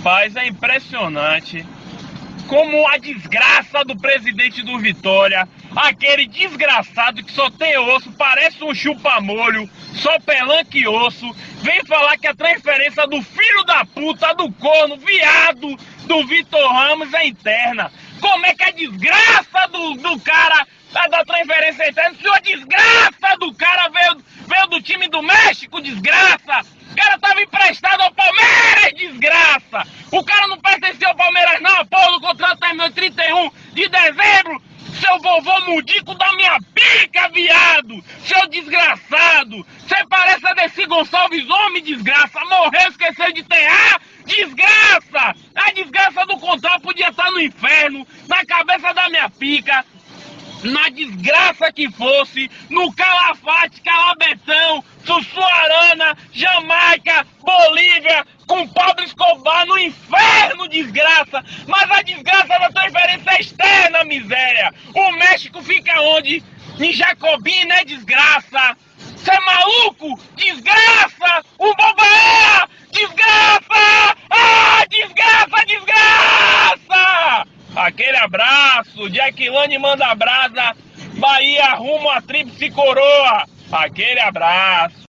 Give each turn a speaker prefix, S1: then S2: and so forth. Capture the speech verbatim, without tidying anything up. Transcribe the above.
S1: Rapaz, é impressionante como a desgraça do presidente do Vitória, aquele desgraçado que só tem osso, parece um chupa-molho, só pelanque e osso, vem falar que a transferência do filho da puta, do corno, viado, do Vitor Ramos é interna. Como é que a desgraça do, do cara tá da transferência é interna? Se a desgraça do cara veio, veio do time do México, desgraça! O cara tava emprestado ao Palmeiras, desgraça! O cara não pertencia ao Palmeiras não, porra, o contrato terminou em trinta e um de dezembro! Seu vovô mudico da minha pica, viado! Seu desgraçado! Você parece a Desi Gonçalves, homem, desgraça! Morreu, esqueceu de enterrar, desgraça! A desgraça do contrato podia estar no inferno, na cabeça da minha pica, na desgraça que fosse, no Calafate, Calabetão, Sussuarana, Jamaica, Bolívia, com Pablo Escobar, no inferno, desgraça. Mas a desgraça da transferência é externa, miséria. O México fica onde? Em Jacobim, né, desgraça? Cê é maluco? Desgraça! O Bobaé! Desgraça! Ah, desgraça, desgraça! Aquele abraço, Jaquilane manda brasa, Bahia rumo a tríplice coroa. Aquele abraço.